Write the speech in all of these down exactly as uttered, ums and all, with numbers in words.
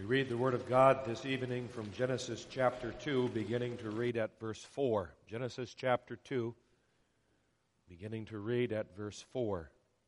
We read the Word of God this evening from Genesis chapter two, beginning to read at verse four. Genesis chapter two, beginning to read at verse four.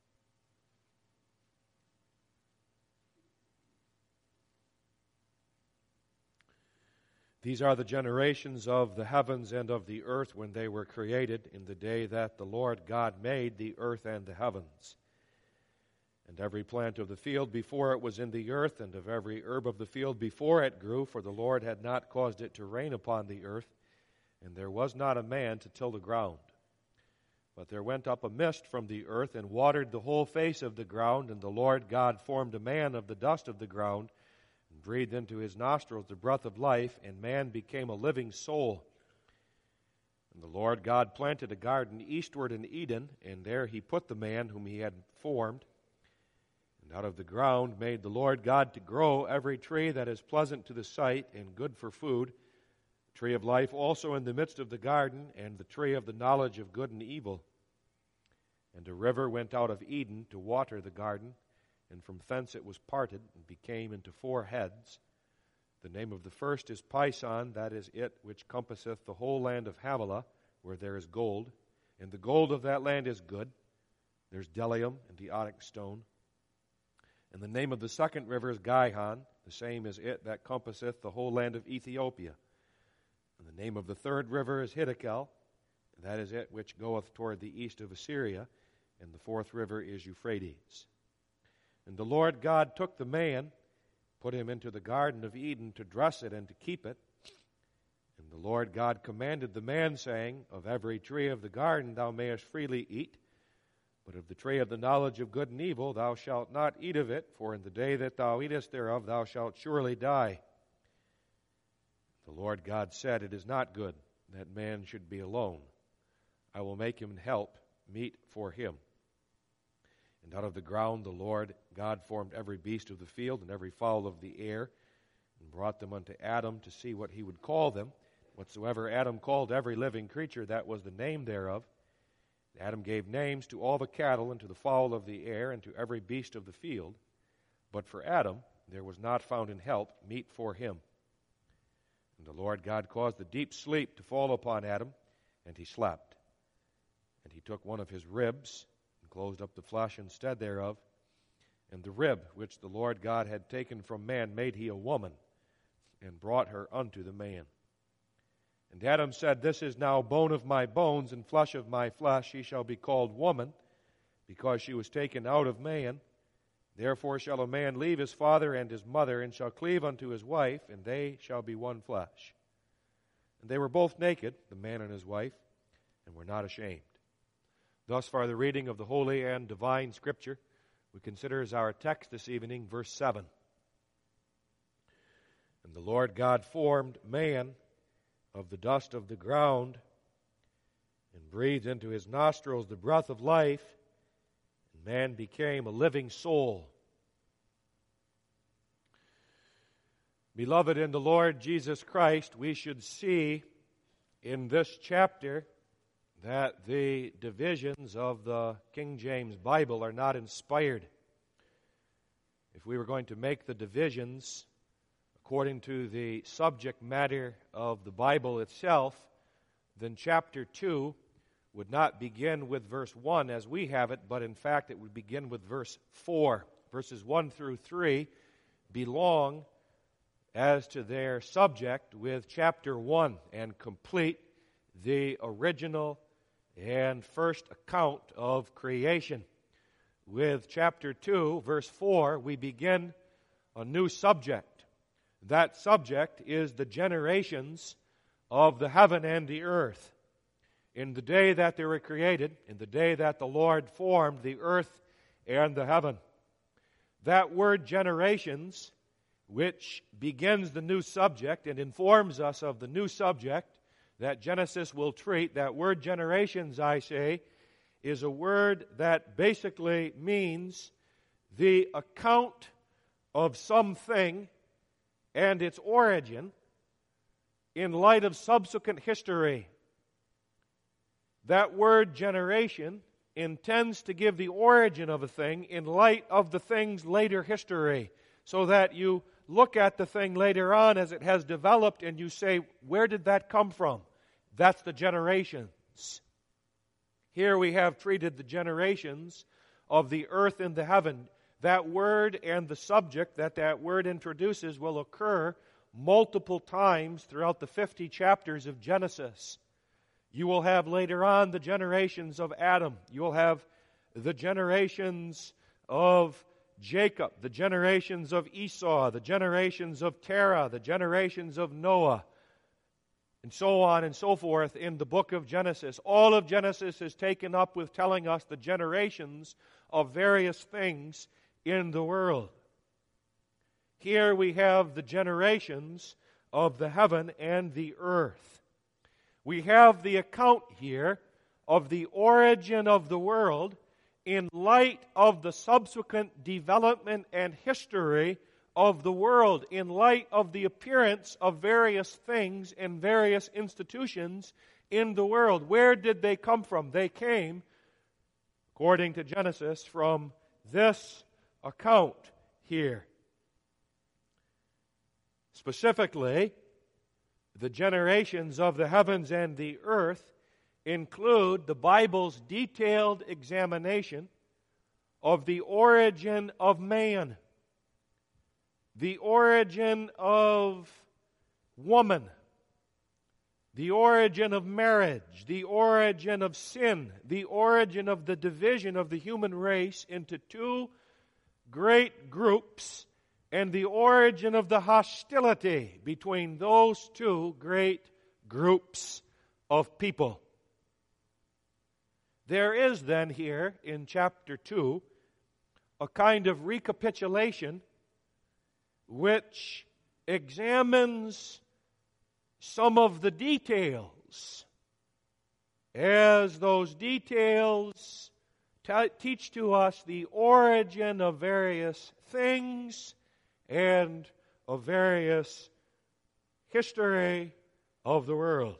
These are the generations of the heavens and of the earth when they were created, in the day that the Lord God made the earth and the heavens. And every plant of the field before it was in the earth, and of every herb of the field before it grew, for the Lord had not caused it to rain upon the earth, and there was not a man to till the ground. But there went up a mist from the earth, and watered the whole face of the ground, and the Lord God formed a man of the dust of the ground, and breathed into his nostrils the breath of life, and man became a living soul. And the Lord God planted a garden eastward in Eden, and there he put the man whom he had formed. And out of the ground made the Lord God to grow every tree that is pleasant to the sight and good for food, the tree of life also in the midst of the garden, and the tree of the knowledge of good and evil. And a river went out of Eden to water the garden, and from thence it was parted and became into four heads. The name of the first is Pison, that is it which compasseth the whole land of Havilah, where there is gold. And the gold of that land is good. There's bdellium and the onyx stone. And the name of the second river is Gihon, the same is it that compasseth the whole land of Ethiopia. And the name of the third river is Hiddekel, and that is it which goeth toward the east of Assyria. And the fourth river is Euphrates. And the Lord God took the man, put him into the garden of Eden to dress it and to keep it. And the Lord God commanded the man, saying, Of every tree of the garden thou mayest freely eat, but of the tree of the knowledge of good and evil thou shalt not eat of it, for in the day that thou eatest thereof thou shalt surely die. The Lord God said, It is not good that man should be alone. I will make him help meet for him. And out of the ground the Lord God formed every beast of the field and every fowl of the air, and brought them unto Adam to see what he would call them. Whatsoever Adam called every living creature, that was the name thereof. Adam gave names to all the cattle and to the fowl of the air and to every beast of the field. But for Adam there was not found in help meet for him. And the Lord God caused a deep sleep to fall upon Adam, and he slept. And he took one of his ribs and closed up the flesh instead thereof. And the rib which the Lord God had taken from man made he a woman, and brought her unto the man. And Adam said, This is now bone of my bones and flesh of my flesh. She shall be called woman, because she was taken out of man. Therefore shall a man leave his father and his mother, and shall cleave unto his wife, and they shall be one flesh. And they were both naked, the man and his wife, and were not ashamed. Thus far the reading of the holy and divine Scripture. We consider as our text this evening, verse seven. And the Lord God formed man of the dust of the ground, and breathed into his nostrils the breath of life, and man became a living soul. Beloved in the Lord Jesus Christ, we should see in this chapter that the divisions of the King James Bible are not inspired. If we were going to make the divisions according to the subject matter of the Bible itself, then chapter two would not begin with verse one as we have it, but in fact it would begin with verse four. Verses one through three belong as to their subject with chapter one and complete the original and first account of creation. With chapter two, verse four, we begin a new subject. That subject is the generations of the heaven and the earth. In the day that they were created, in the day that the Lord formed the earth and the heaven. That word generations, which begins the new subject and informs us of the new subject that Genesis will treat, that word generations, I say, is a word that basically means the account of something and its origin in light of subsequent history. That word generation intends to give the origin of a thing in light of the thing's later history. so that you look at the thing later on as it has developed and you say, where did that come from? That's the generations. Here we have treated the generations of the earth and the heaven. That word and the subject that that word introduces will occur multiple times throughout the fifty chapters of Genesis. You will have later on the generations of Adam. You will have the generations of Jacob, the generations of Esau, the generations of Terah, the generations of Noah, and so on and so forth in the book of Genesis. All of Genesis is taken up with telling us the generations of various things in the world. Here we have the generations of the heaven and the earth. We have the account here of the origin of the world in light of the subsequent development and history of the world, in light of the appearance of various things and various institutions in the world. Where did they come from? They came, according to Genesis, from this account here. Specifically, the generations of the heavens and the earth include the Bible's detailed examination of the origin of man, the origin of woman, the origin of marriage, the origin of sin, the origin of the division of the human race into two great groups, and the origin of the hostility between those two great groups of people. There is then here in chapter two a kind of recapitulation which examines some of the details, as those details t- teach to us the origin of various things and of various history of the world.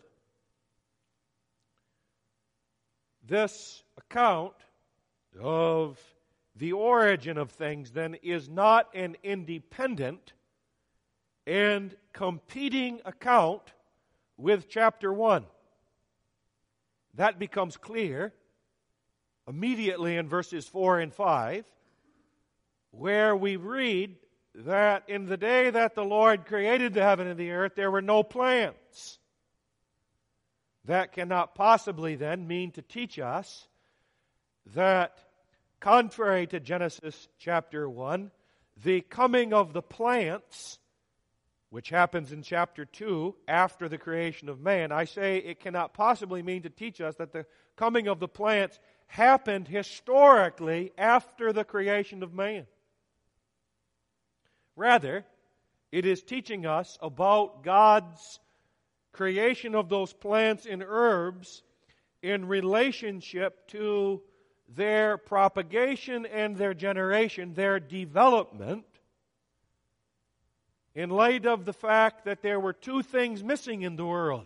This account of the origin of things, then, is not an independent and competing account with chapter one. That becomes clear immediately in verses four and five, where we read that in the day that the Lord created the heaven and the earth, there were no plants. That cannot possibly then mean to teach us that, contrary to Genesis chapter one, the coming of the plants, which happens in chapter two after the creation of man, I say it cannot possibly mean to teach us that the coming of the plants happened historically after the creation of man. Rather, it is teaching us about God's creation of those plants and herbs in relationship to their propagation and their generation, their development, in light of the fact that there were two things missing in the world.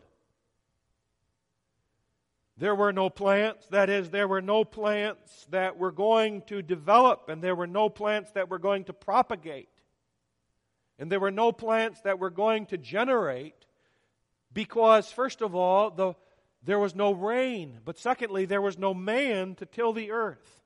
There were no plants, that is, there were no plants that were going to develop, and there were no plants that were going to propagate. And there were no plants that were going to generate because, first of all, the, there was no rain. But secondly, there was no man to till the earth.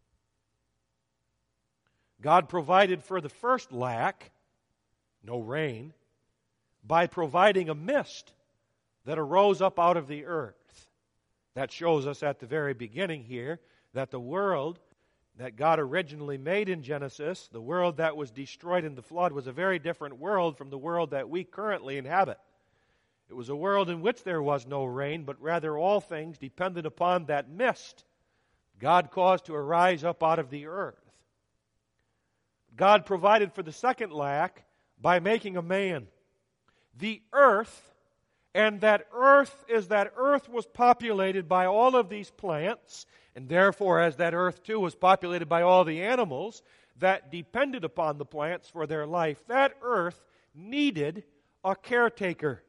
God provided for the first lack, no rain, by providing a mist that arose up out of the earth. That shows us at the very beginning here that the world that God originally made in Genesis, the world that was destroyed in the flood, was a very different world from the world that we currently inhabit. It was a world in which there was no rain, but rather all things depended upon that mist God caused to arise up out of the earth. God provided for the second lack by making a man. The earth, and that earth is that earth was populated by all of these plants, and therefore as that earth too was populated by all the animals that depended upon the plants for their life, that earth needed a caretaker.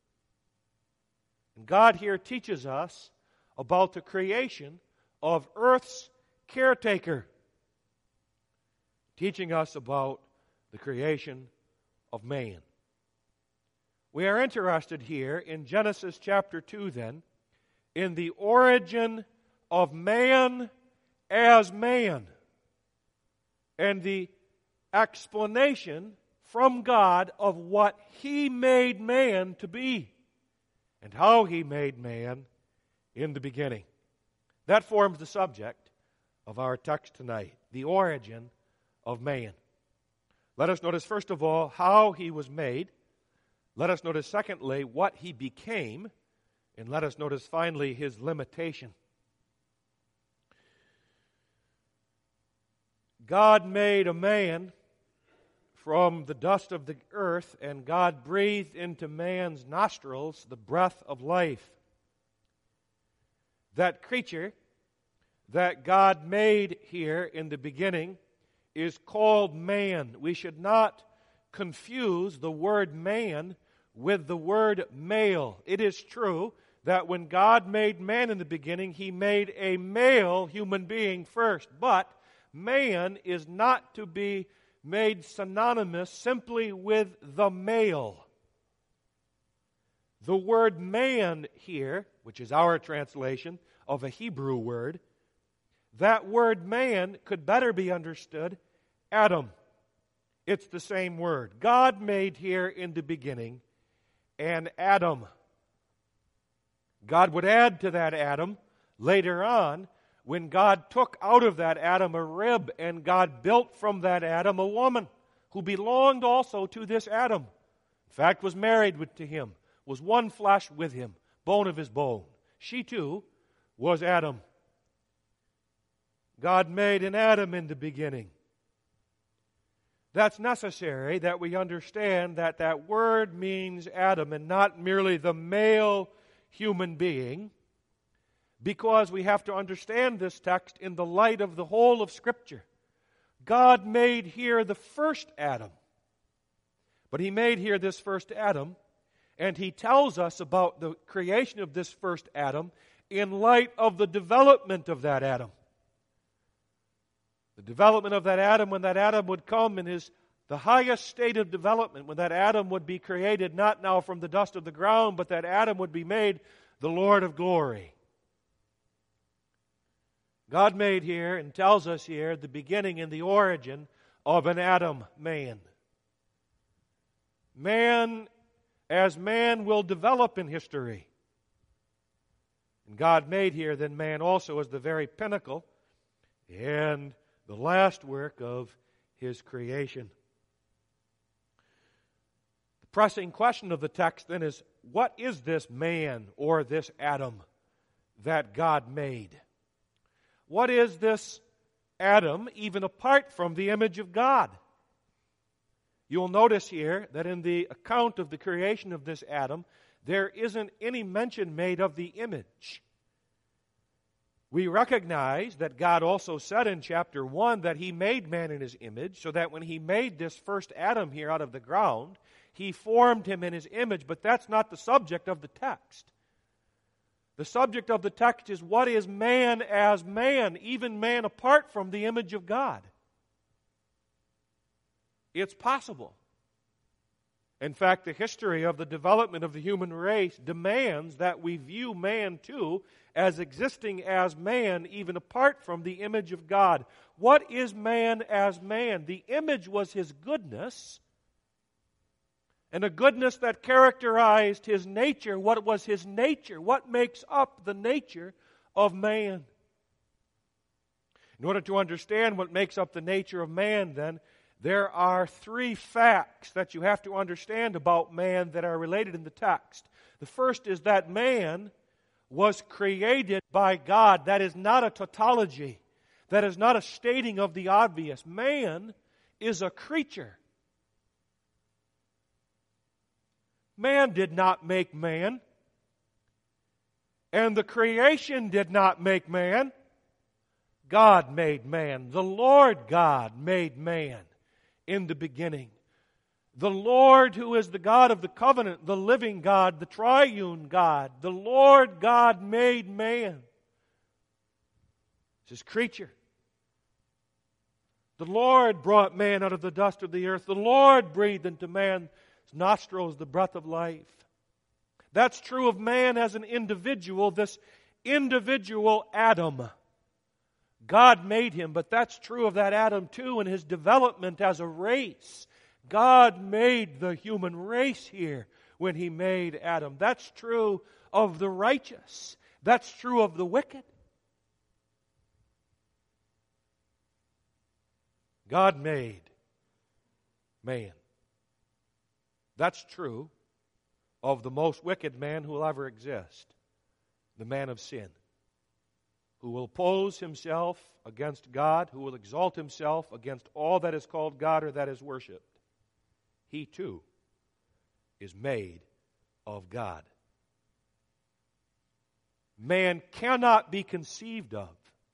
And God here teaches us about the creation of earth's caretaker, teaching us about the creation of man. We are interested here in Genesis chapter two, then, in the origin of man as man and the explanation from God of what He made man to be and how He made man in the beginning. That forms the subject of our text tonight, the origin of man. Let us notice, first of all, how he was made. Let us notice, secondly, what he became. And let us notice, finally, his limitation. God made a man from the dust of the earth, and God breathed into man's nostrils the breath of life. That creature that God made here in the beginning is called man. We should not confuse the word man with the word male. It is true that when God made man in the beginning, He made a male human being first. But man is not to be made synonymous simply with the male. The word man here, which is our translation of a Hebrew word, that word man could better be understood Adam. It's the same word. God made here in the beginning an Adam. God would add to that Adam later on when God took out of that Adam a rib, and God built from that Adam a woman who belonged also to this Adam. In fact, was married with, to him, was one flesh with him, bone of his bone. She too was Adam. God made an Adam in the beginning. That's necessary that we understand that that word means Adam and not merely the male human being, because we have to understand this text in the light of the whole of Scripture. God made here the first Adam, but He made here this first Adam, and He tells us about the creation of this first Adam in light of the development of that Adam. The development of that Adam, when that Adam would come in his the highest state of development, when that Adam would be created not now from the dust of the ground, but that Adam would be made the Lord of glory. God made here and tells us here the beginning and the origin of an Adam man. Man, as man will develop in history. And God made here then man also as the very pinnacle and the last work of His creation. The pressing question of the text then is, what is this man or this Adam that God made? What is this Adam even apart from the image of God? You'll notice here that in the account of the creation of this Adam, there isn't any mention made of the image. We recognize that God also said in chapter one that He made man in His image, so that when He made this first Adam here out of the ground, He formed him in His image, but that's not the subject of the text. The subject of the text is, what is man as man, even man apart from the image of God? It's possible. In fact, the history of the development of the human race demands that we view man too as existing as man, even apart from the image of God. What is man as man? The image was His goodness, and a goodness that characterized His nature. What was His nature? What makes up the nature of man? In order to understand what makes up the nature of man, then, there are three facts that you have to understand about man that are related in the text. The first is that man was created by God. That is not a tautology. That is not a stating of the obvious. Man is a creature. Man did not make man. And the creation did not make man. God made man. The Lord God made man in the beginning. The Lord, who is the God of the covenant, the living God, the triune God, the Lord God made man. It's His creature. The Lord brought man out of the dust of the earth. The Lord breathed into man's nostrils the breath of life. That's true of man as an individual, this individual Adam. God made him, but that's true of that Adam too in his development as a race. God made the human race here when He made Adam. That's true of the righteous. That's true of the wicked. God made man. That's true of the most wicked man who will ever exist, the man of sin, who will oppose himself against God, who will exalt himself against all that is called God or that is worshipped. He too is made of God. Man cannot be conceived of.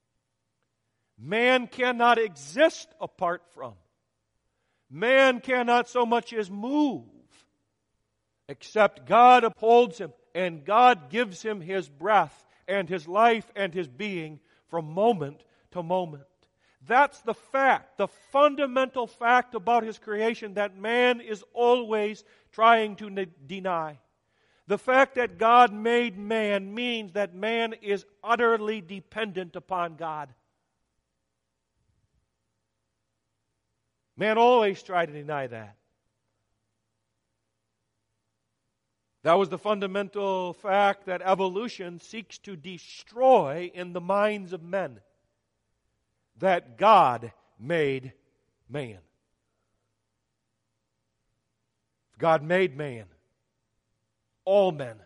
Man cannot exist apart from. Man cannot so much as move except God upholds him and God gives him His breath and His life and His being from moment to moment. That's the fact, the fundamental fact about His creation that man is always trying to ne- deny. The fact that God made man means that man is utterly dependent upon God. Man always tried to deny that. That was the fundamental fact that evolution seeks to destroy in the minds of men. That God made man. If God made man, all men,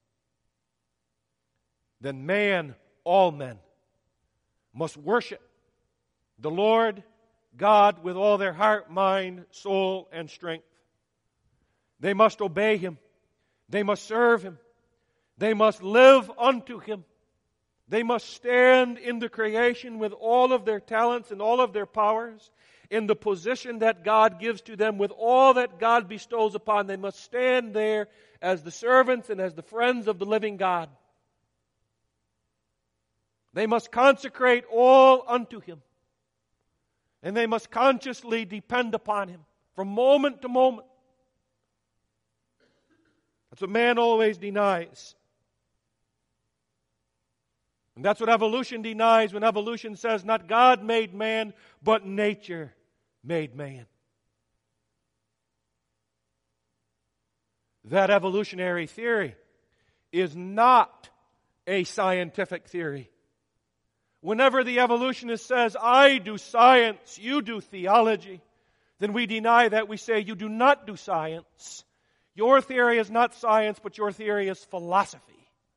then man, all men, must worship the Lord God with all their heart, mind, soul, and strength. They must obey Him. They must serve Him. They must live unto Him. They must stand in the creation with all of their talents and all of their powers, in the position that God gives to them with all that God bestows upon them. They must stand there as the servants and as the friends of the living God. They must consecrate all unto Him. And they must consciously depend upon Him from moment to moment. That's what man always denies. And that's what evolution denies when evolution says not God made man, but nature made man. That evolutionary theory is not a scientific theory. Whenever the evolutionist says, I do science, you do theology, then we deny that. We say, you do not do science. Your theory is not science, but your theory is philosophy.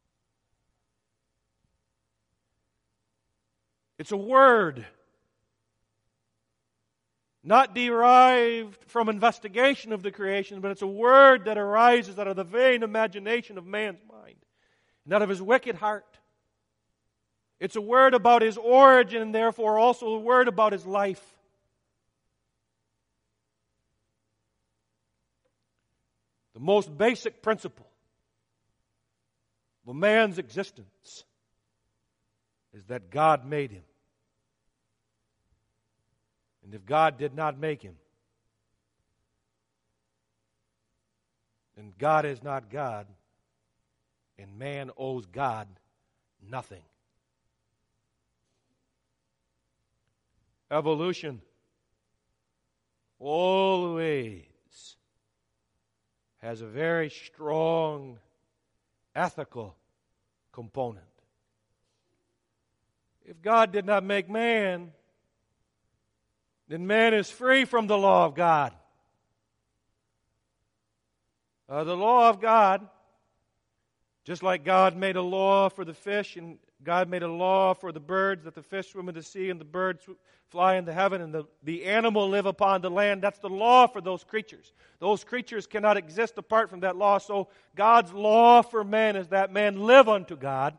It's a word not derived from investigation of the creation, but it's a word that arises out of the vain imagination of man's mind and out of his wicked heart. It's a word about his origin and therefore also a word about his life. The most basic principle of a man's existence is that God made him. And if God did not make him, then God is not God, and man owes God nothing. Evolution always has a very strong ethical component. If God did not make man, then man is free from the law of God. Uh, the law of God, just like God made a law for the fish and God made a law for the birds that the fish swim in the sea and the birds fly into heaven and the, the animal live upon the land. That's the law for those creatures. Those creatures cannot exist apart from that law. So God's law for man is that man live unto God.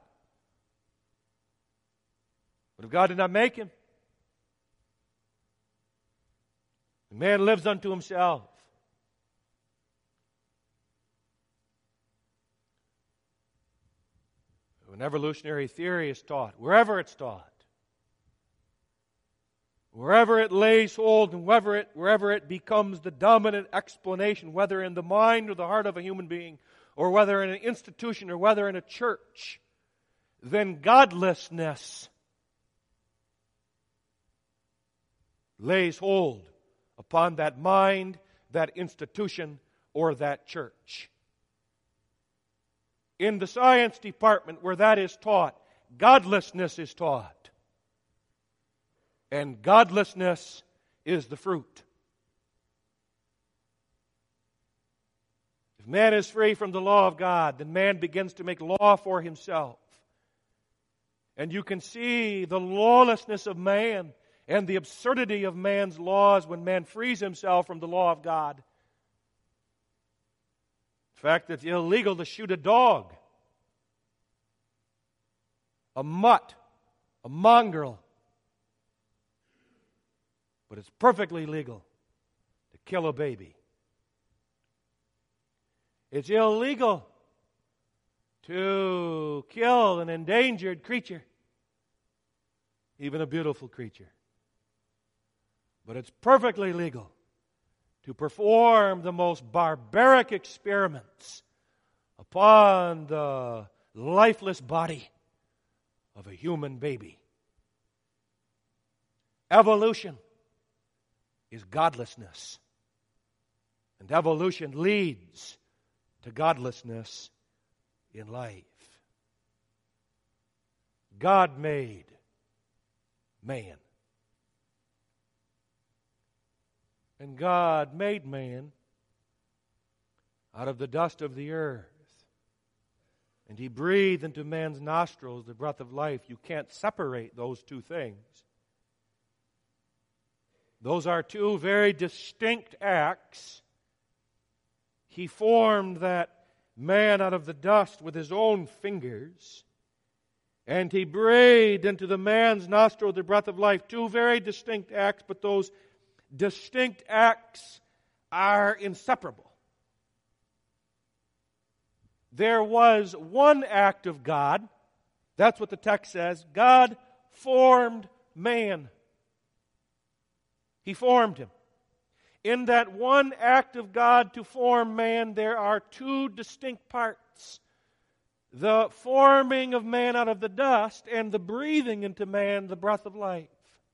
But if God did not make him, the man lives unto himself. When evolutionary theory is taught, wherever it's taught, wherever it lays hold and wherever it, wherever it becomes the dominant explanation, whether in the mind or the heart of a human being, or whether in an institution or whether in a church, then godlessness lays hold upon that mind, that institution, or that church. In the science department where that is taught, godlessness is taught. And godlessness is the fruit. If man is free from the law of God, then man begins to make law for himself. And you can see the lawlessness of man and the absurdity of man's laws when man frees himself from the law of God. In fact, it's illegal to shoot a dog, a mutt, a mongrel. But it's perfectly legal to kill a baby. It's illegal to kill an endangered creature, even a beautiful creature. But it's perfectly legal to perform the most barbaric experiments upon the lifeless body of a human baby. Evolution is godlessness. And evolution leads to godlessness in life. God made man. And God made man out of the dust of the earth. And He breathed into man's nostrils the breath of life. You can't separate those two things. Those are two very distinct acts. He formed that man out of the dust with His own fingers. And He breathed into the man's nostril the breath of life. Two very distinct acts, but those distinct acts are inseparable. There was one act of God. That's what the text says. God formed man. He formed him. In that one act of God to form man, there are two distinct parts. The forming of man out of the dust and the breathing into man the breath of life.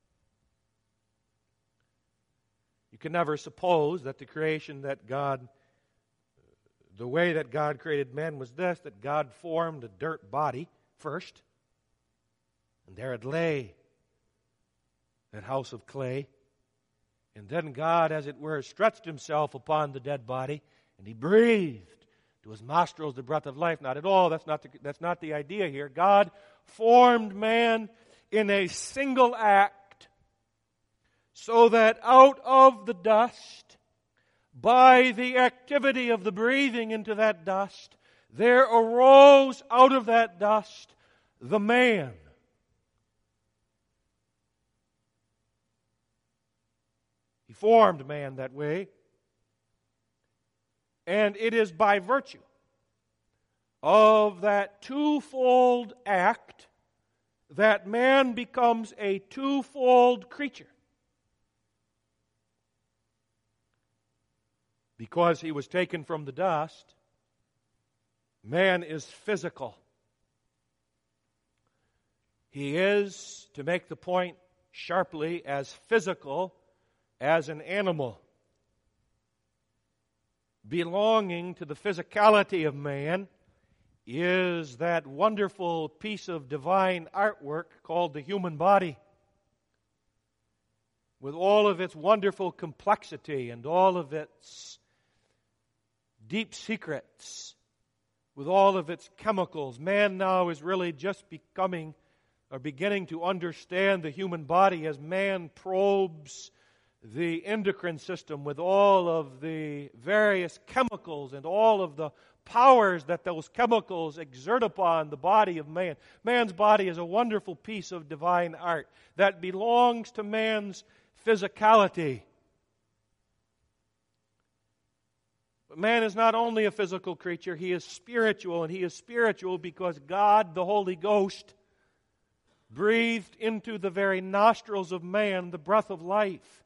You can never suppose that the creation that God, the way that God created man was this, that God formed a dirt body first, and there it lay, that house of clay. And then God, as it were, stretched Himself upon the dead body, and He breathed to His nostrils the breath of life. Not at all. That's not the, that's not the idea here. God formed man in a single act, so that out of the dust, by the activity of the breathing into that dust, there arose out of that dust the man. He formed man that way. And it is by virtue of that twofold act that man becomes a twofold creature. Because he was taken from the dust, man is physical. He is, to make the point sharply, as physical as an animal. Belonging to the physicality of man is that wonderful piece of divine artwork called the human body, with all of its wonderful complexity and all of its deep secrets, with all of its chemicals. Man now is really just becoming or beginning to understand the human body as man probes the endocrine system with all of the various chemicals and all of the powers that those chemicals exert upon the body of man. Man's body is a wonderful piece of divine art that belongs to man's physicality. But man is not only a physical creature, he is spiritual, and he is spiritual because God, the Holy Ghost, breathed into the very nostrils of man the breath of life.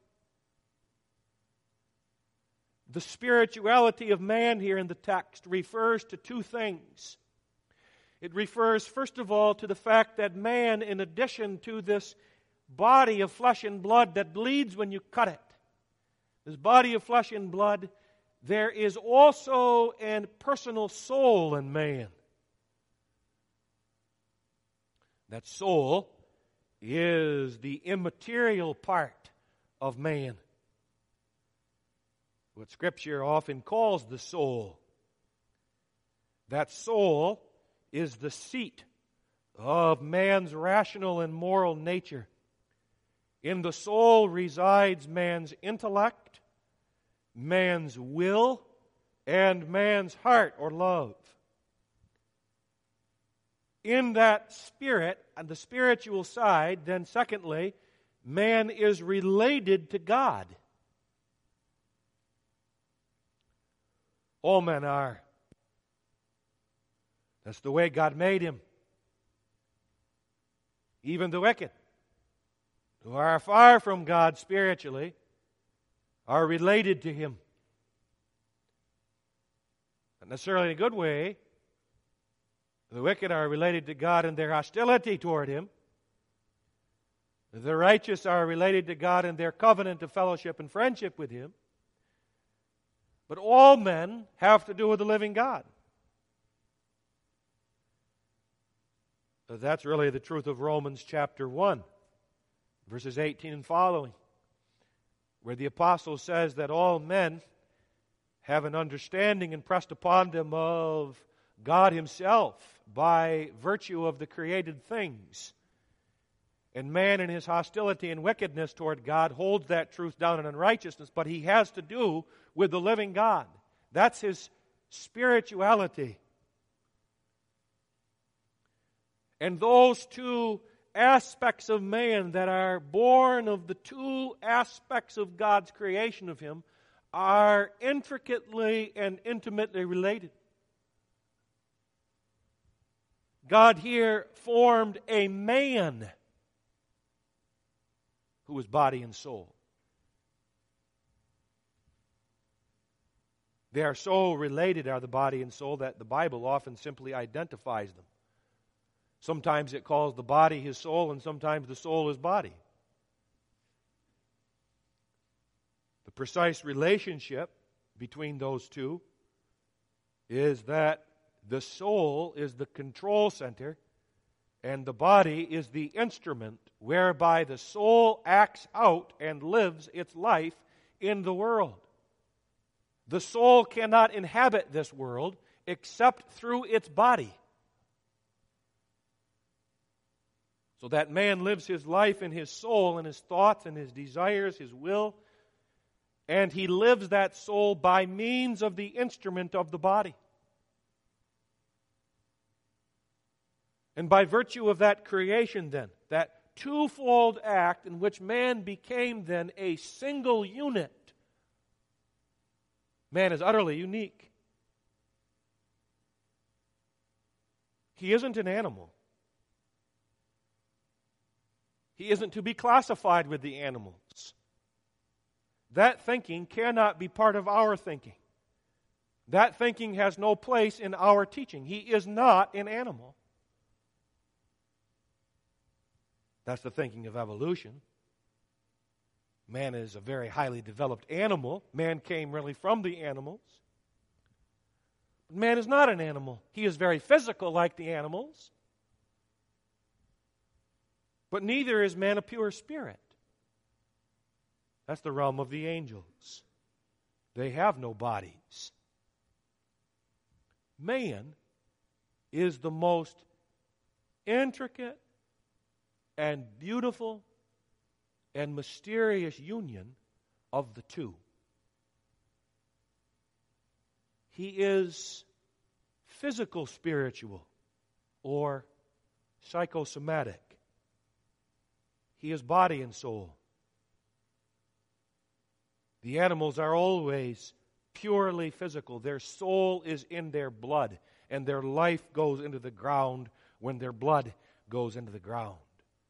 The spirituality of man here in the text refers to two things. It refers, first of all, to the fact that man, in addition to this body of flesh and blood that bleeds when you cut it, this body of flesh and blood, there is also a personal soul in man. That soul is the immaterial part of man, what Scripture often calls the soul. That soul is the seat of man's rational and moral nature. In the soul resides man's intellect, man's will, and man's heart or love. In that spirit, and the spiritual side, then secondly, man is related to God. All men are. That's the way God made him. Even the wicked, who are far from God spiritually, are related to Him. Not necessarily in a good way. The wicked are related to God in their hostility toward Him. The righteous are related to God in their covenant of fellowship and friendship with Him. But all men have to do with the living God. That's really the truth of Romans chapter one, verses eighteen and following, where the apostle says that all men have an understanding impressed upon them of God Himself by virtue of the created things. And man in his hostility and wickedness toward God holds that truth down in unrighteousness, but he has to do with the living God. That's his spirituality. And those two aspects of man that are born of the two aspects of God's creation of him are intricately and intimately related. God here formed a man who was body and soul. They are so related, are the body and soul, that the Bible often simply identifies them. Sometimes it calls the body his soul, and sometimes the soul his body. The precise relationship between those two is that the soul is the control center and the body is the instrument whereby the soul acts out and lives its life in the world. The soul cannot inhabit this world except through its body. So that man lives his life in his soul and his thoughts and his desires, his will, and he lives that soul by means of the instrument of the body. And by virtue of that creation then, that twofold act in which man became then a single unit, man is utterly unique. He isn't an animal. He isn't to be classified with the animals. That thinking cannot be part of our thinking. That thinking has no place in our teaching. He is not an animal. That's the thinking of evolution. Man is a very highly developed animal. Man came really from the animals. But man is not an animal. He is very physical like the animals. But neither is man a pure spirit. That's the realm of the angels. They have no bodies. Man is the most intricate and beautiful and mysterious union of the two. He is physical spiritual or psychosomatic. He is body and soul. The animals are always purely physical. Their soul is in their blood, and their life goes into the ground when their blood goes into the ground.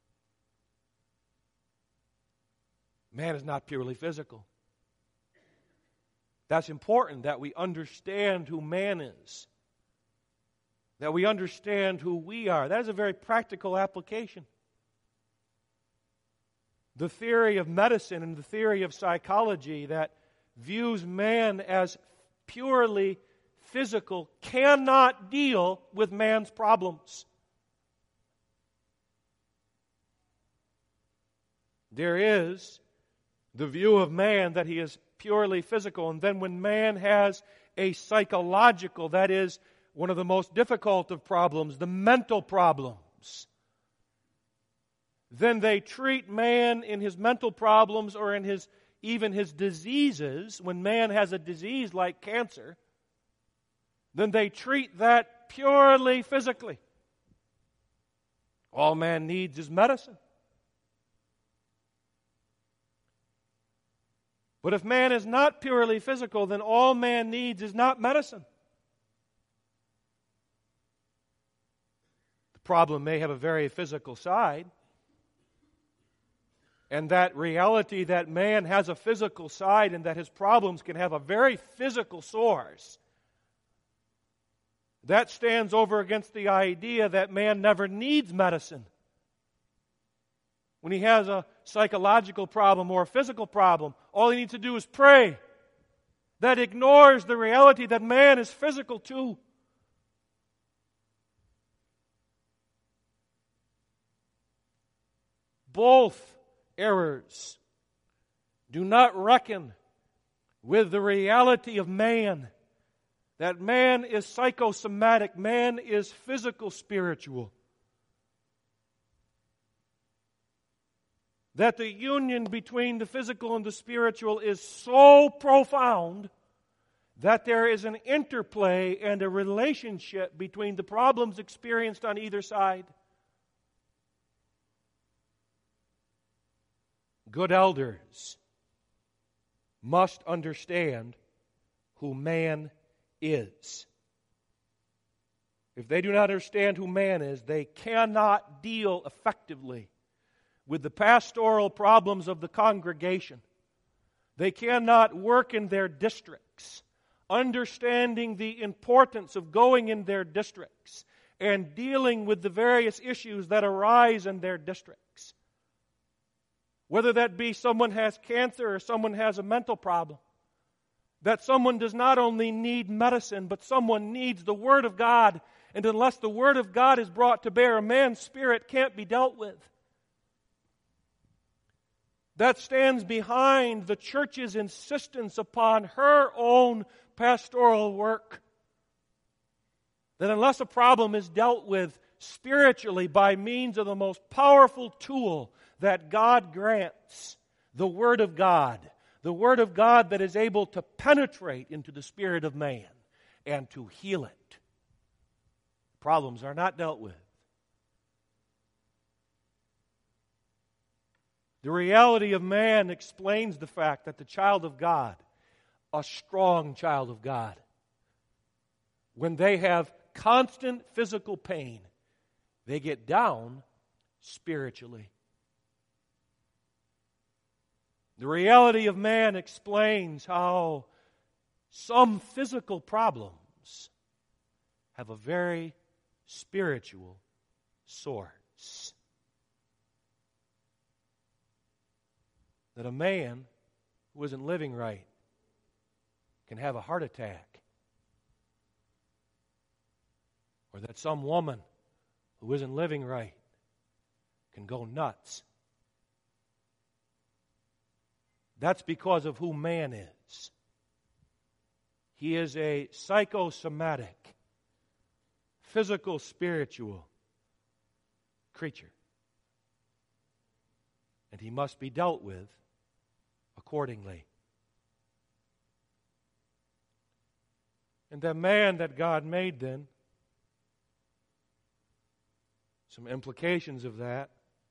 Man is not purely physical. That's important that we understand who man is, that we understand who we are. That is a very practical application. The theory of medicine and the theory of psychology that views man as purely physical cannot deal with man's problems. There is the view of man that he is purely physical, and then when man has a psychological, that is one of the most difficult of problems, the mental problems, then they treat man in his mental problems or in his even his diseases. When man has a disease like cancer, then they treat that purely physically. All man needs is medicine. But if man is not purely physical, then all man needs is not medicine. The problem may have a very physical side, and that reality that man has a physical side and that his problems can have a very physical source, that stands over against the idea that man never needs medicine. When he has a psychological problem or a physical problem, all he needs to do is pray. That ignores the reality that man is physical too. Both errors do not reckon with the reality of man, that man is psychosomatic, man is physical spiritual. That the union between the physical and the spiritual is so profound that there is an interplay and a relationship between the problems experienced on either side. Good elders must understand who man is. If they do not understand who man is, they cannot deal effectively with the pastoral problems of the congregation. They cannot work in their districts, understanding the importance of going in their districts and dealing with the various issues that arise in their districts. Whether that be someone has cancer or someone has a mental problem, that someone does not only need medicine, but someone needs the Word of God. And unless the Word of God is brought to bear, a man's spirit can't be dealt with. That stands behind the church's insistence upon her own pastoral work. That unless a problem is dealt with spiritually by means of the most powerful tool that God grants, the Word of God, the Word of God that is able to penetrate into the spirit of man and to heal it, problems are not dealt with. The reality of man explains the fact that the child of God, a strong child of God, when they have constant physical pain, they get down spiritually. The reality of man explains how some physical problems have a very spiritual source. That a man who isn't living right can have a heart attack. Or that some woman who isn't living right can go nuts. That's because of who man is. He is a psychosomatic, physical, spiritual creature. And he must be dealt with accordingly. And the man that God made then, some implications of that.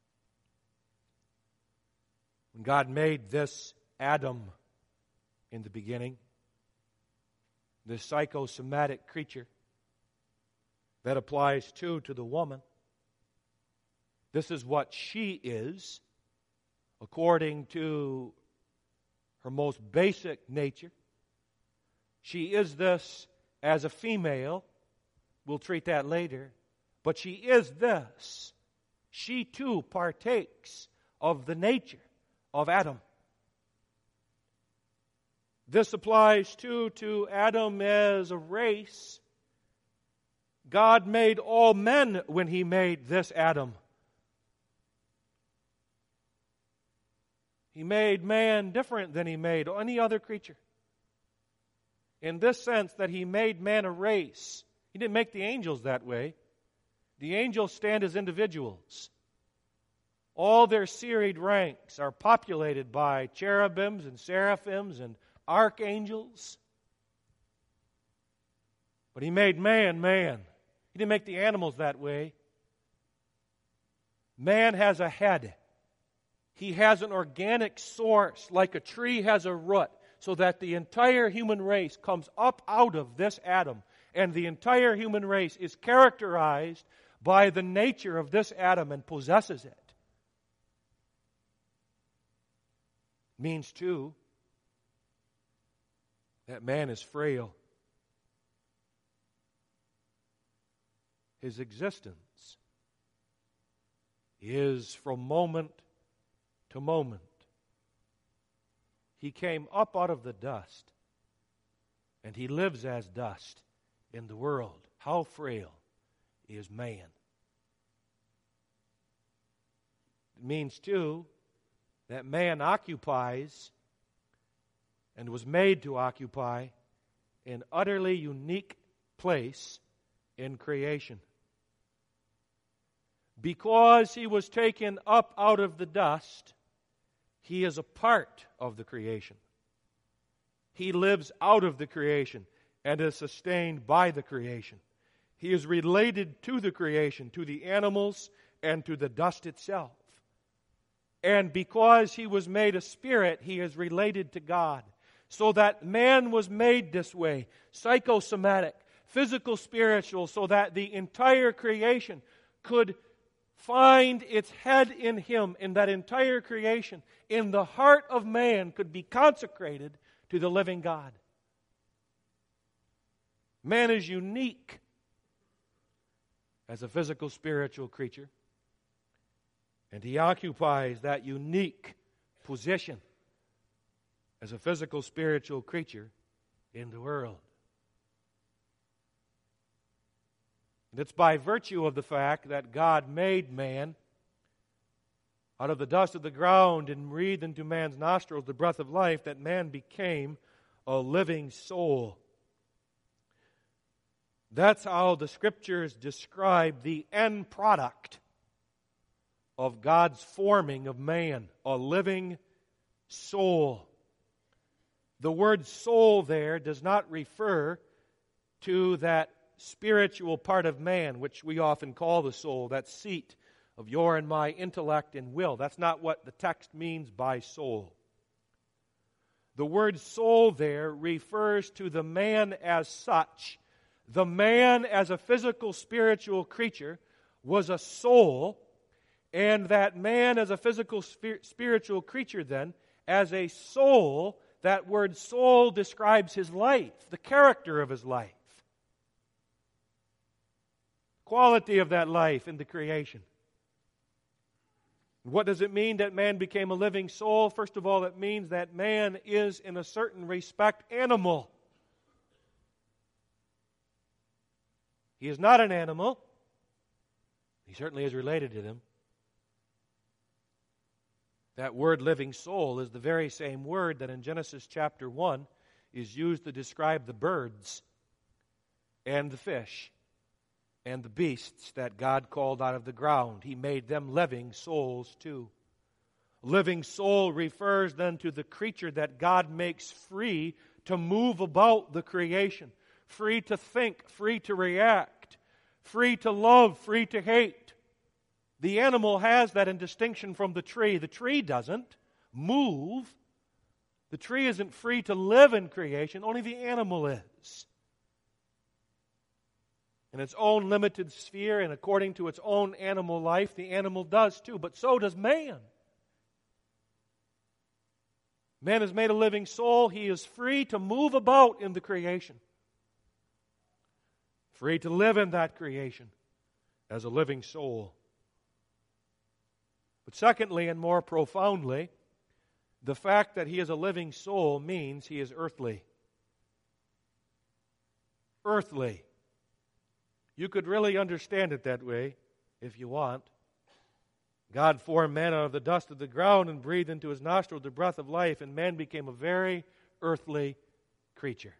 When God made this Adam in the beginning, this psychosomatic creature, that applies too to the woman. This is what she is, according to her most basic nature. She is this as a female. We'll treat that later. But she is this. She too partakes of the nature of Adam. This applies too to Adam as a race. God made all men when He made this Adam. He made man different than He made any other creature. In this sense that He made man a race. He didn't make the angels that way. The angels stand as individuals. All their serried ranks are populated by cherubims and seraphims and archangels. But He made man, man. He didn't make the animals that way. Man has a head. He has an organic source, like a tree has a root, so that the entire human race comes up out of this Adam. And the entire human race is characterized by the nature of this Adam and possesses it. Means, too, that man is frail. His existence is from moment to moment. He came up out of the dust, and he lives as dust in the world. How frail is man? It means, too, that man occupies and was made to occupy an utterly unique place in creation. Because he was taken up out of the dust, he is a part of the creation. He lives out of the creation and is sustained by the creation. He is related to the creation, to the animals, and to the dust itself. And because he was made a spirit, he is related to God. So that man was made this way, psychosomatic, physical, spiritual, so that the entire creation could find its head in him, and that entire creation in the heart of man could be consecrated to the living God. Man is unique as a physical, spiritual creature, and he occupies that unique position as a physical, spiritual creature in the world. And it's by virtue of the fact that God made man out of the dust of the ground and breathed into man's nostrils the breath of life that man became a living soul. That's how the Scriptures describe the end product of God's forming of man, a living soul. The word soul there does not refer to that spiritual part of man, which we often call the soul, that seat of your and my intellect and will. That's not what the text means by soul. The word soul there refers to the man as such. The man as a physical, spiritual creature was a soul, and that man as a physical, spiritual creature then, as a soul, that word soul describes his life, the character of his life. Quality of that life in the creation. What does it mean that man became a living soul? First of all, it means that man is, in a certain respect, animal. He is not an animal. He certainly is related to them. That word living soul is the very same word that in Genesis chapter one is used to describe the birds and the fish and the beasts that God called out of the ground. He made them living souls too. Living soul refers then to the creature that God makes free to move about the creation, free to think, free to react, free to love, free to hate. The animal has that in distinction from the tree. The tree doesn't move. The tree isn't free to live in creation. Only the animal is. In its own limited sphere and according to its own animal life, the animal does too. But so does man. Man is made a living soul. He is free to move about in the creation. Free to live in that creation as a living soul. But secondly, and more profoundly, the fact that he is a living soul means he is earthly. Earthly. You could really understand it that way if you want. God formed man out of the dust of the ground and breathed into his nostrils the breath of life, and man became a very earthly creature.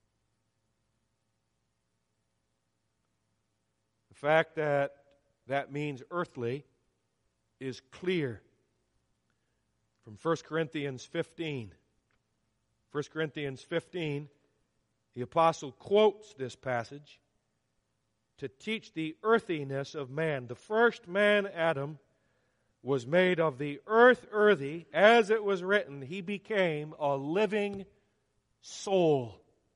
The fact that that means earthly is clear from First Corinthians fifteen. First Corinthians fifteen, the apostle quotes this passage to teach the earthiness of man. The first man, Adam, was made of the earth earthy, as it was written, he became a living soul.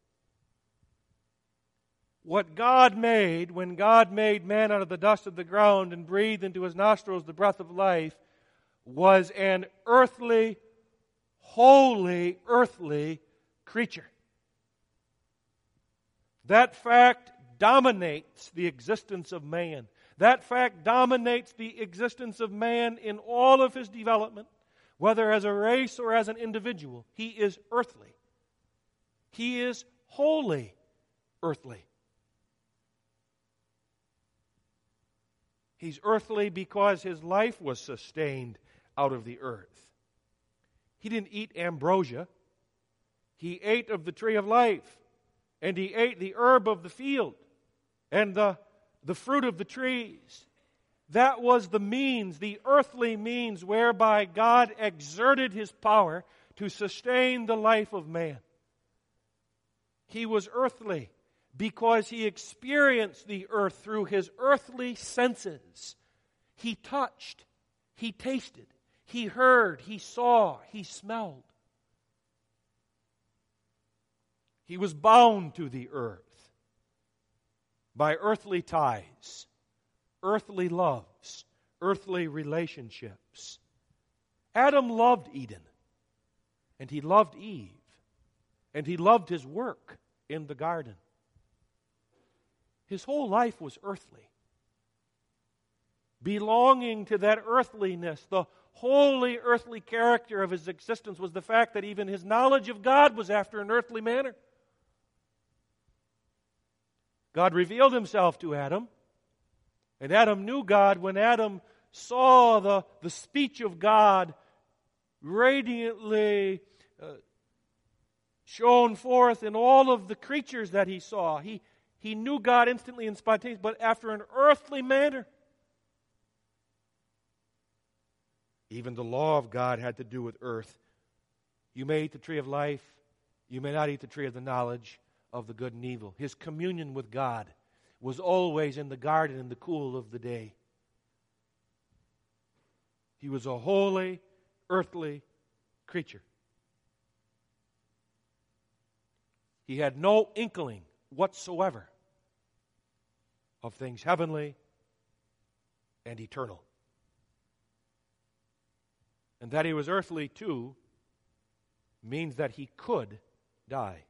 What God made, when God made man out of the dust of the ground and breathed into his nostrils the breath of life, was an earthly, holy, earthly creature. That fact dominates the existence of man. That fact dominates the existence of man in all of his development, whether as a race or as an individual. He is earthly. He is wholly earthly. He's earthly because his life was sustained out of the earth. He didn't eat ambrosia. He ate of the tree of life, and he ate the herb of the field, and the the fruit of the trees. That was the means, the earthly means, whereby God exerted his power to sustain the life of man. He was earthly because he experienced the earth through his earthly senses. He touched, he tasted, he heard, he saw, he smelled. He was bound to the earth by earthly ties, earthly loves, earthly relationships. Adam loved Eden, and he loved Eve, and he loved his work in the garden. His whole life was earthly. Belonging to that earthliness, the holy earthly character of his existence was the fact that even his knowledge of God was after an earthly manner. God revealed himself to Adam, and Adam knew God when Adam saw the, the speech of God radiantly uh, shone forth in all of the creatures that he saw. He, he knew God instantly and spontaneously, but after an earthly manner. Even the law of God had to do with earth. You may eat the tree of life, you may not eat the tree of the knowledge of the good and evil. His communion with God was always in the garden in the cool of the day. He was a holy, earthly creature. He had no inkling whatsoever of things heavenly and eternal. And that he was earthly too means that he could die.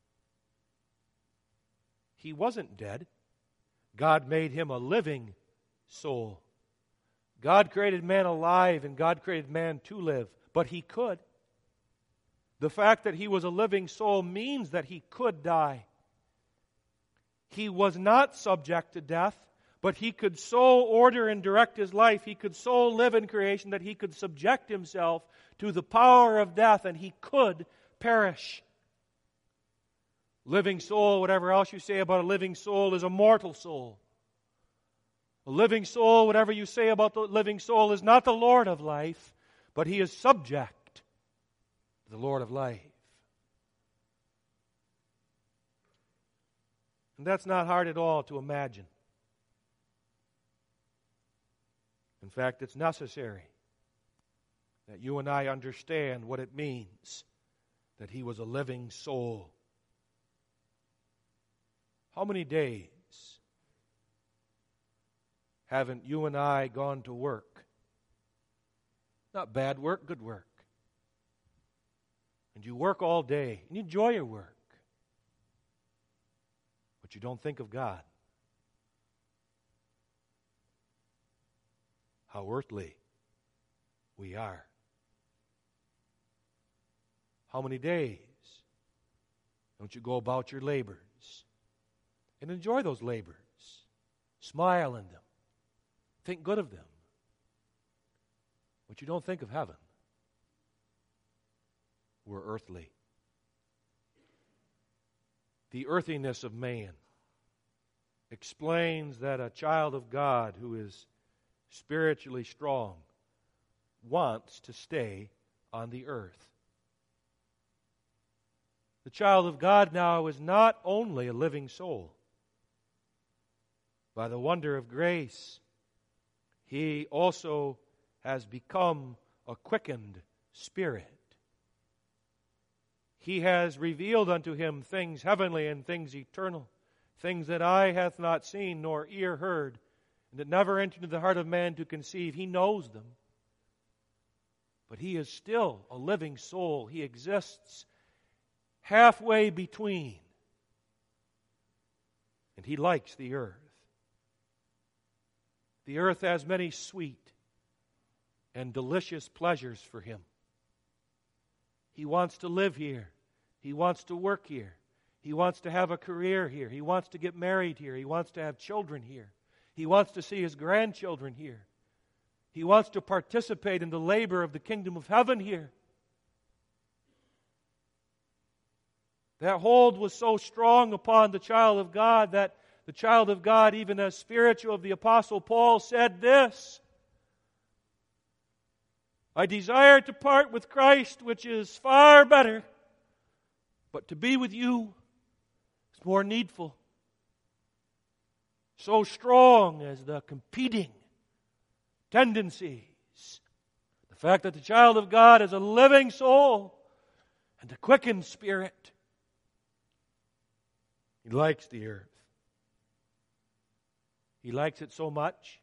He wasn't dead. God made him a living soul. God created man alive, and God created man to live, but he could. The fact that he was a living soul means that he could die. He was not subject to death, but he could so order and direct his life, he could so live in creation that he could subject himself to the power of death, and he could perish. Living soul, whatever else you say about a living soul, is a mortal soul. A living soul, whatever you say about the living soul, is not the Lord of life, but he is subject to the Lord of life. And that's not hard at all to imagine. In fact, it's necessary that you and I understand what it means that he was a living soul. How many days haven't you and I gone to work? Not bad work, good work. and you work all day, and you enjoy your work, but you don't think of God. How earthly we are. How many days don't you go about your labors and enjoy those labors? Smile in them. Think good of them. But you don't think of heaven. We're earthly. The earthiness of man explains that a child of God who is spiritually strong wants to stay on the earth. The child of God now is not only a living soul. By the wonder of grace, he also has become a quickened spirit. He has revealed unto him things heavenly and things eternal, things that eye hath not seen nor ear heard, and that never entered into the heart of man to conceive. He knows them. But he is still a living soul. He exists halfway between. And he likes the earth. The earth has many sweet and delicious pleasures for him. He wants to live here. He wants to work here. He wants to have a career here. He wants to get married here. He wants to have children here. He wants to see his grandchildren here. He wants to participate in the labor of the kingdom of heaven here. That hold was so strong upon the child of God that the child of God, even as spiritual of the Apostle Paul, said this: I desire to part with Christ, which is far better, but to be with you is more needful. So strong as the competing tendencies. The fact that the child of God is a living soul and a quickened spirit. He likes the earth. He likes it so much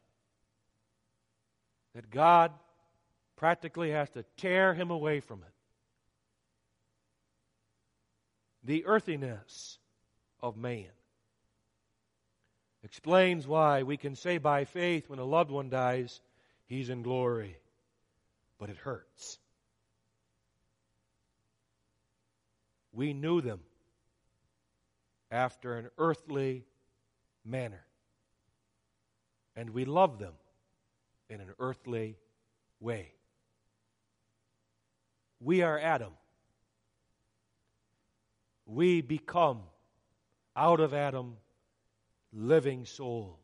that God practically has to tear him away from it. The earthiness of man explains why we can say by faith when a loved one dies, he's in glory. But it hurts. We knew them after an earthly manner. And we love them in an earthly way. We are Adam. We become, out of Adam, living souls.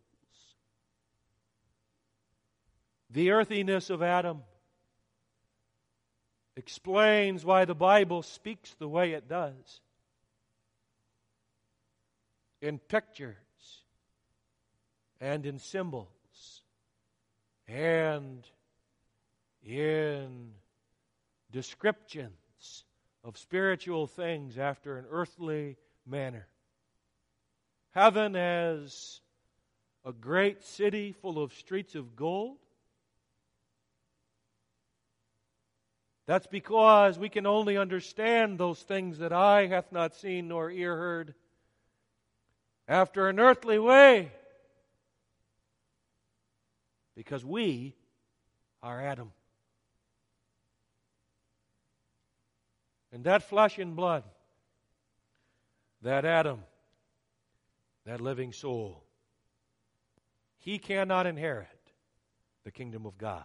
The earthiness of Adam explains why the Bible speaks the way it does. In pictures and in symbols and in descriptions of spiritual things after an earthly manner. Heaven as a great city full of streets of gold. That's because we can only understand those things that eye hath not seen nor ear heard after an earthly way. Because we are Adam. And that flesh and blood, that Adam, that living soul, he cannot inherit the kingdom of God.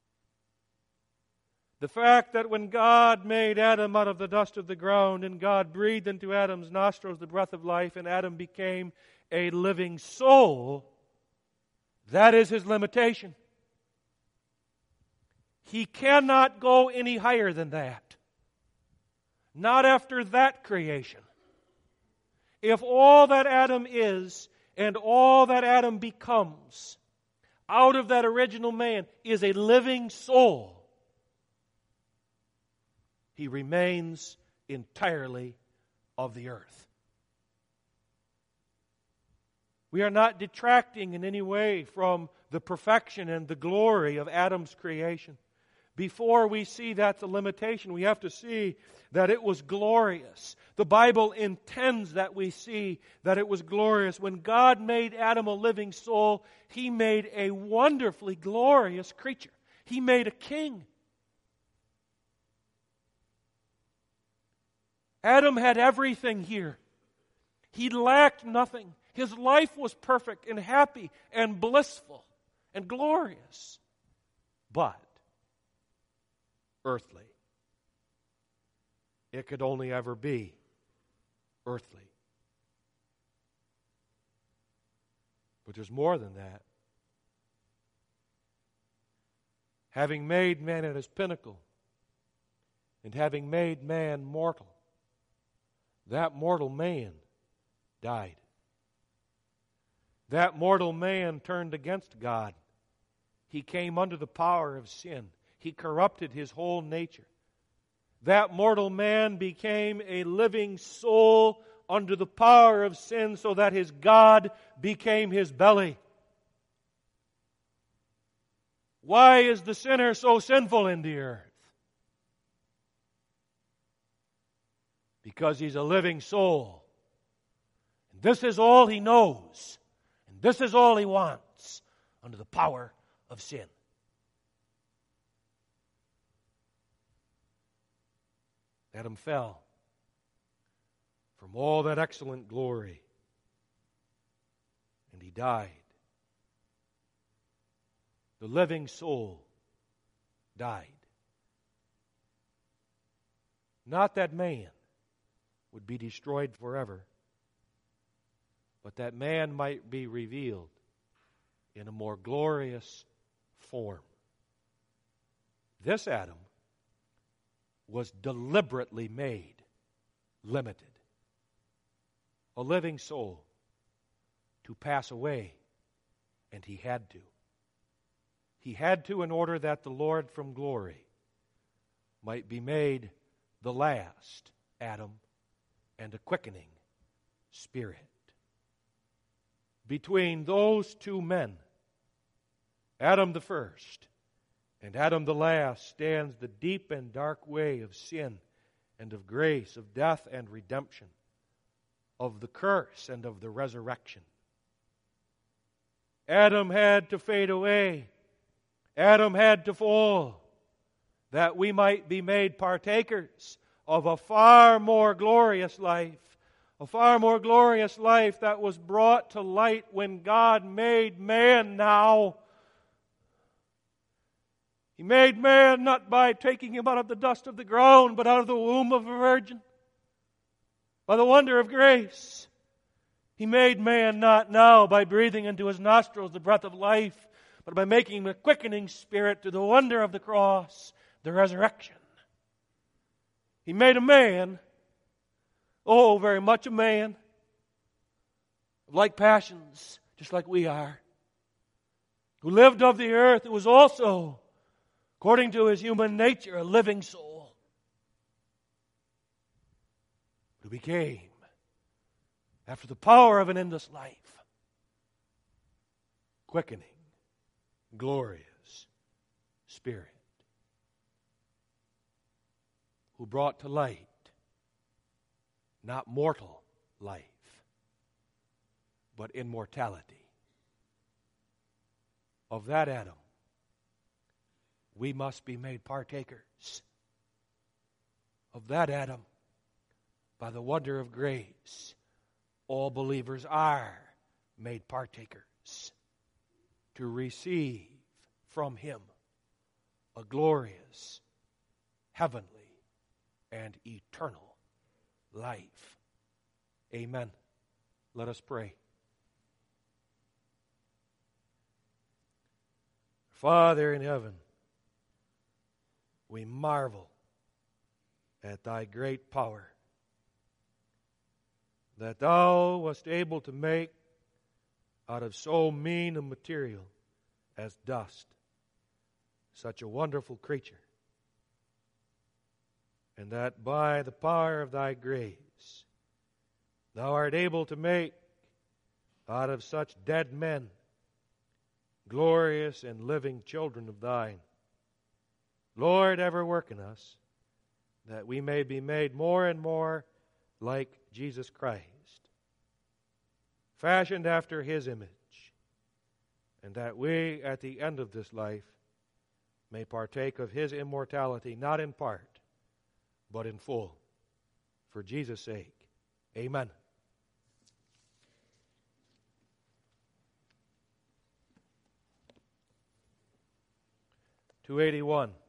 The fact that when God made Adam out of the dust of the ground and God breathed into Adam's nostrils the breath of life and Adam became a living soul, that is his limitation. He cannot go any higher than that. Not after that creation. If all that Adam is and all that Adam becomes out of that original man is a living soul, he remains entirely of the earth. We are not detracting in any way from the perfection and the glory of Adam's creation. Before we see that's a limitation, we have to see that it was glorious. The Bible intends that we see that it was glorious. When God made Adam a living soul, He made a wonderfully glorious creature. He made a king. Adam had everything here. He lacked nothing. His life was perfect and happy and blissful and glorious. But earthly. It could only ever be earthly. But there's more than that. Having made man at his pinnacle, and having made man mortal, that mortal man died. That mortal man turned against God. He came under the power of sin. He corrupted his whole nature. That mortal man became a living soul under the power of sin, so that his God became his belly. Why is the sinner so sinful in the earth? Because he's a living soul. And this is all he knows. And this is all he wants under the power of sin. Adam fell from all that excellent glory, and he died. The living soul died. Not that man would be destroyed forever, but that man might be revealed in a more glorious form. This Adam was deliberately made limited. A living soul to pass away, and he had to. He had to in order that the Lord from glory might be made the last Adam and a quickening spirit. Between those two men, Adam the first and Adam the last, stands the deep and dark way of sin and of grace, of death and redemption, of the curse and of the resurrection. Adam had to fade away. Adam had to fall, that we might be made partakers of a far more glorious life, a far more glorious life that was brought to light when God made man now. He made man not by taking him out of the dust of the ground, but out of the womb of a virgin. By the wonder of grace. He made man not now by breathing into his nostrils the breath of life, but by making him a quickening spirit to the wonder of the cross, the resurrection. He made a man, oh, very much a man, of like passions, just like we are, who lived of the earth, who was also, according to his human nature, a living soul, who became, after the power of an endless life, quickening, glorious spirit, who brought to light not mortal life, but immortality. Of that Adam, we must be made partakers. Of that Adam, by the wonder of grace, all believers are made partakers to receive from Him a glorious, heavenly, and eternal life. Amen. Let us pray. Father in heaven, we marvel at Thy great power, that Thou wast able to make out of so mean a material as dust such a wonderful creature, and that by the power of Thy grace Thou art able to make out of such dead men glorious and living children of Thine. Lord, ever work in us, that we may be made more and more like Jesus Christ, fashioned after His image, and that we, at the end of this life, may partake of His immortality, not in part, but in full. For Jesus' sake, amen. two eighty-one.